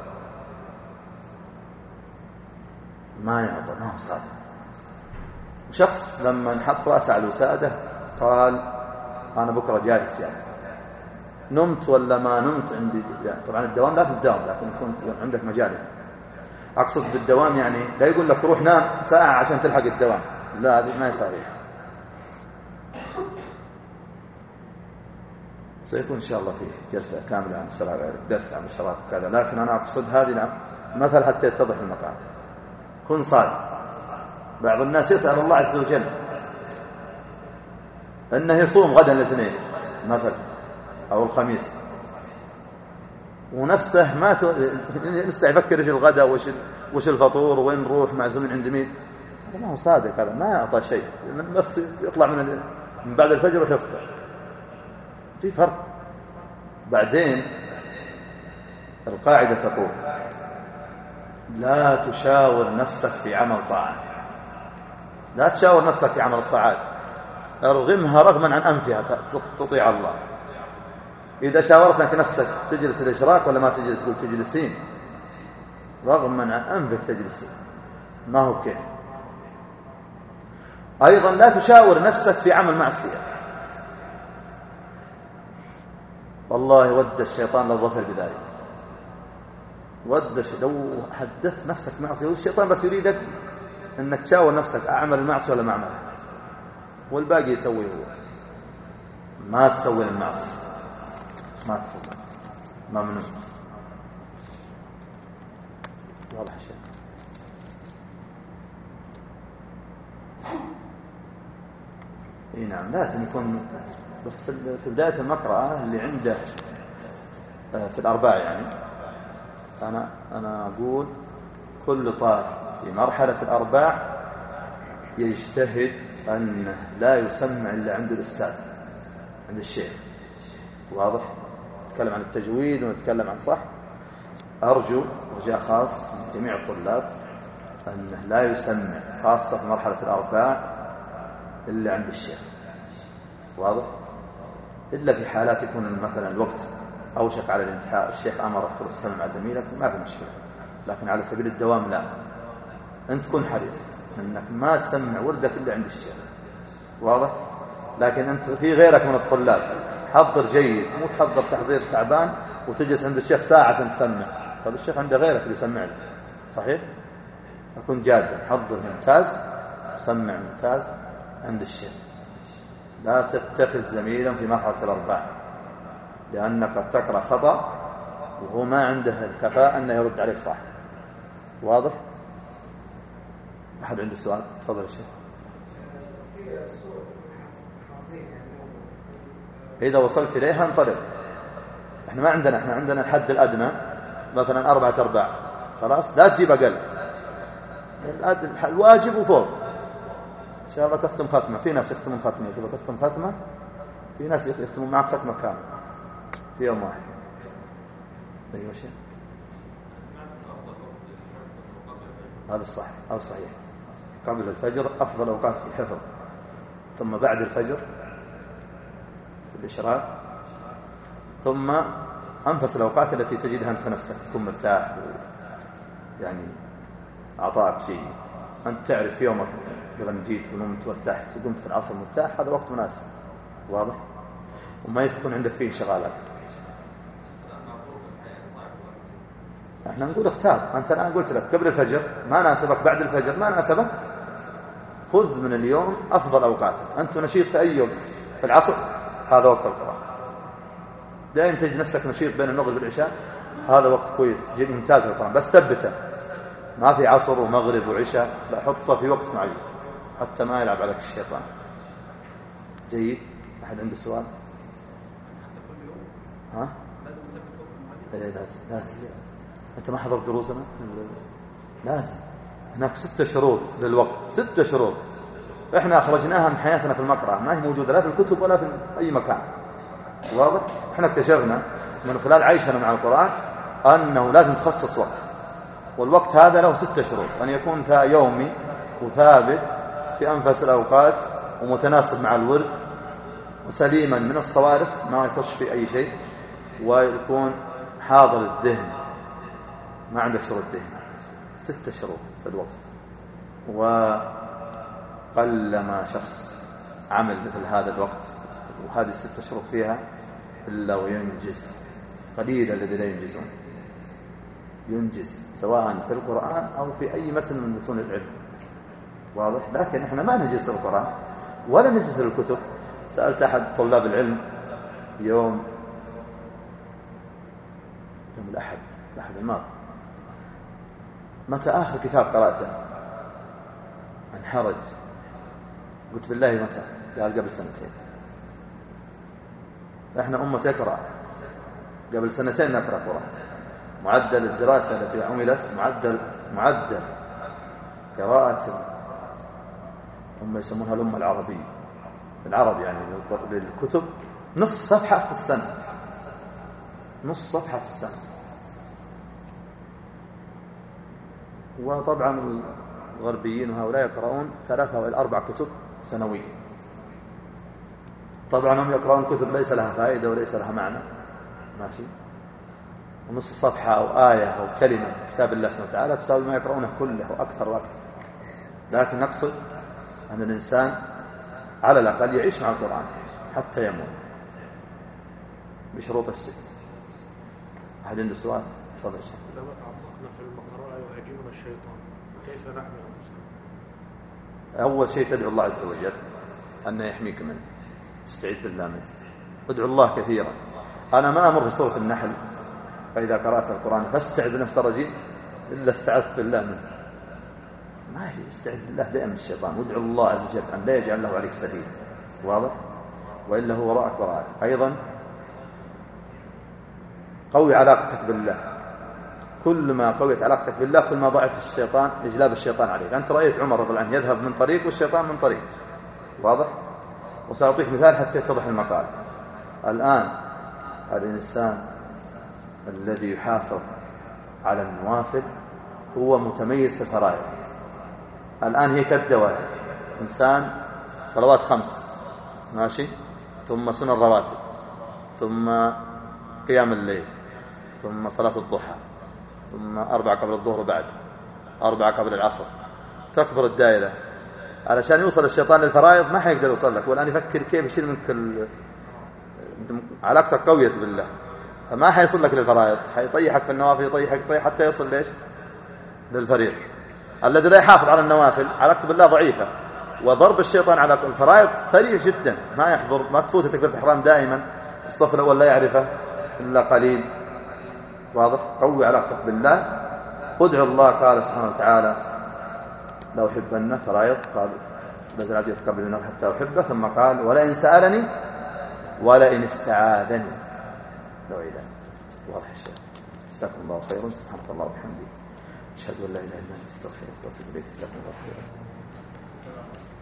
[SPEAKER 1] ما يعطى، ما هو صادق. شخص لما نحط رأسه على الوسادة قال أنا بكرة جالس، نمت ولا ما نمت عندي، طبعا الدوام لا تداوم، لكن يكون عندك مجال. أقصد بالدوام لا يقول لك روح نام ساعة عشان تلحق الدوام، لا هذه ما يصير. سيكون إن شاء الله فيه جلسة كاملة عن الشراب، درس عن الشراب كذا، لكن أنا أقصد هذه مثل حتى يتضح المقام. كن صادق. بعض الناس يسأل الله عز وجل أنه يصوم غدا الاثنين مثلا أو الخميس، ونفسه ما لسه يفكر إيش الغدا وإيش الفطور وين نروح معزومين عند مين. هذا ما هو صادق، هذا ما يعطى شيء، بس يطلع من بعد الفجر ويفطر، في فرق. بعدين القاعدة تقول لا تشاور نفسك في عمل طاعة، لا تشاور نفسك في عمل الطاعات، ارغمها رغما عن أنفها تطيع الله. إذا شاورتك نفسك تجلس الإشراك ولا ما تجلس؟ قلت تجلسين رغما عن أنفك تجلسين، ما هو كيف. أيضا لا تشاور نفسك في عمل معصية. والله ود الشيطان لو ظفر بذلك، لو حدثت نفسك معصية، والشيطان بس يريدك أنك تشاور نفسك أعمل المعصية ولا ما أعملها، والباقي يسوي هو. ما تسوي المعصية، ما تسوي، ممنوع. واضح شيء. اي نعم، لازم يكون، بس في بداية المقرأة اللي عنده في الأرباع يعني، أنا أقول كل طالب في مرحلة الأرباع يجتهد أنه لا يسمع إلا عند الأستاذ، عند الشيخ. واضح؟ نتكلم عن التجويد ونتكلم عن صح. أرجو رجاء خاص من جميع الطلاب أنه لا يسمع خاصة في مرحلة الأرباع إلا عند الشيخ. واضح؟ إلا في حالات يكون مثلا الوقت أوشك على الانتهاء، الشيخ أمرك تروح تسمع مع زميلك، ما في مشكلة. لكن على سبيل الدوام لا، أنت تكون حريص أنك ما تسمع وردك إلا عند الشيخ. واضح؟ لكن أنت في غيرك من الطلاب حضر جيد، مو تحضر تحضير تعبان وتجلس عند الشيخ ساعة عشان تسمع. طب الشيخ عنده غيرك اللي يسمع له، صحيح؟ أكون جادا، حضر ممتاز، سمع ممتاز عند الشيخ. لا تتخذ زميلا في مرحلة الأرباع، لأنك قد تقرأ خطأ وهو ما عنده الكفاءة أنه يرد عليك صح. واضح؟ أحد عنده سؤال؟ تفضل الشيخ. إذا وصلت إليها انطلق. احنا عندنا الحد الأدنى مثلا 4 أرباع، خلاص لا تجيب أقل، الواجب وفوق. إن شاء الله تختم ختمة، في ناس يختمون ختمة، تبغى تختم ختمة، في ناس يختمون معك ختمة كاملة في يوم واحد. أيوة شيء، هذا الصح، هذا صحيح. قبل الفجر أفضل أوقات في الحفظ، ثم بعد الفجر في الإشراق، ثم أنفس الأوقات التي تجدها أنت في نفسك، تكون مرتاح يعني أعطاك شيء، أنت تعرف في يومك إذا جيت ونمت وارتحت وقمت في العصر مرتاح، هذا وقت مناسب. واضح؟ وما يكون عندك فيه انشغالات. احنا نقول اختار. أنت الآن قلت لك قبل الفجر ما ناسبك، بعد الفجر ما ناسبك، خذ من اليوم أفضل أوقاتك. أنت نشيط في أي وقت، في العصر هذا وقت القراءة، دائما تجد نفسك نشيط بين المغرب والعشاء، هذا وقت كويس جدا ممتاز للقراءة. بس ثبته، ما في عصر ومغرب وعشاء، لا، حطه في وقت معين حتى ما يلعب عليك الشيطان. جيد. أحد عنده سؤال؟ ها؟ لازم. أنت ما حضرت دروسنا؟ لازم. هناك 6 شروط للوقت، 6 شروط إحنا أخرجناها من حياتنا في المقرأة، ما هي موجودة لا في الكتب ولا في أي مكان. واضح؟ إحنا اكتشفنا من خلال عيشنا مع القرآن أنه لازم تخصص وقت، والوقت هذا له 6 شروط: أن يكون يومي وثابت في أنفس الأوقات ومتناسب مع الورد وسليما من الصوارف، ما يطش في أي شيء، ويكون حاضر الذهن، ما عندك شروط ذهن. 6 شروط في الوقت، وقلما شخص عمل مثل هذا الوقت وهذه 6 شروط فيها إلا وينجز. قليل الذي لا ينجزون، ينجز سواء في القرآن أو في أي متن من متون العلم. واضح؟ لكن احنا ما نجلس القرآن ولا نجلس الكتب. سألت أحد طلاب العلم يوم الأحد الماضي: متى آخر كتاب قرأته؟ انحرج. قلت: بالله متى؟ قال: قبل 2 سنين. احنا أمة تقرأ، قبل 2 سنين نقرأ قرآن. معدل الدراسة التي عملت، معدل قراءة هم يسمونها الأمة العربية، العرب يعني للكتب نصف صفحة في السنة، نصف صفحة في السنة. وطبعا الغربيين وهؤلاء يقرؤون 3 أو 4 كتب سنويا. طبعا هم يقرؤون كتب ليس لها فائدة وليس لها معنى، ماشي، ونصف صفحة أو آية أو كلمة كتاب الله سبحانه وتعالى تساوي ما يقرؤونه كله وأكثر وأكثر. لكن نقصد أن الإنسان على الأقل يعيش مع القرآن حتى يموت بشروط الست. أحد عنده سؤال؟ تفضل شيخ.
[SPEAKER 3] لما تعمقنا في المقراء يهاجمنا الشيطان، كيف نحمي أنفسنا؟
[SPEAKER 1] أول شيء تدعو الله عز وجل أن يحميك منه، تستعيذ بالله منه، ادعو الله كثيرا. أنا ما أمر في سورة النحل فإذا قرأت القرآن فاستعذ بالله الرجيم إلا استعذت بالله منه. ما في، استعذ بالله دائما من الشيطان، وادعو الله عز وجل أن لا يجعل له عليك سبيل، واضح؟ وإلا هو وراءك وراءك. أيضا قوي علاقتك بالله، كل ما قويت علاقتك بالله كل ما ضعف الشيطان، إجلاب الشيطان عليك. أنت رأيت عمر رضي الله عنه يذهب من طريق والشيطان من طريق، واضح؟ وسأعطيك مثال حتى يتضح المقال. الآن الإنسان الذي يحافظ على النوافل هو متميز في الفرائض. الآن هي كالدواء، إنسان صلوات 5 ماشي، ثم سنن الرواتب، ثم قيام الليل، ثم صلاة الضحى، ثم 4 قبل الظهر وبعد، 4 قبل العصر، تكبر الدائرة. علشان يوصل الشيطان للفرائض ما حيقدر يوصل لك، والآن يفكر كيف يشيل منك علاقتك قوية بالله، فما حيصل لك للفرائض، حيطيحك في النوافل، يطيحك حتى يصل ليش؟ للفريض. الذي لا يحافظ على النوافل علاقته بالله ضعيفة، وضرب الشيطان على الفرائض سريع جدا، ما يحضر، ما تفوت تكبيرة الإحرام دائما، الصف الأول لا يعرفه إلا قليل، واضح؟ قوي علاقتك بالله، ادعو الله. قال سبحانه وتعالى لو أحبن فرائض، قال نزل عبدي قبل منه حتى أحبه، ثم قال ولئن سألني ولئن استعاذني لو إله. واضح الشيء. جزاكم الله خيرا. سبحانك الله وبحمدك، أشهد أن لا إله إلا أنت، أستغفرك وأتوب إليك. جزاكم الله خيرا.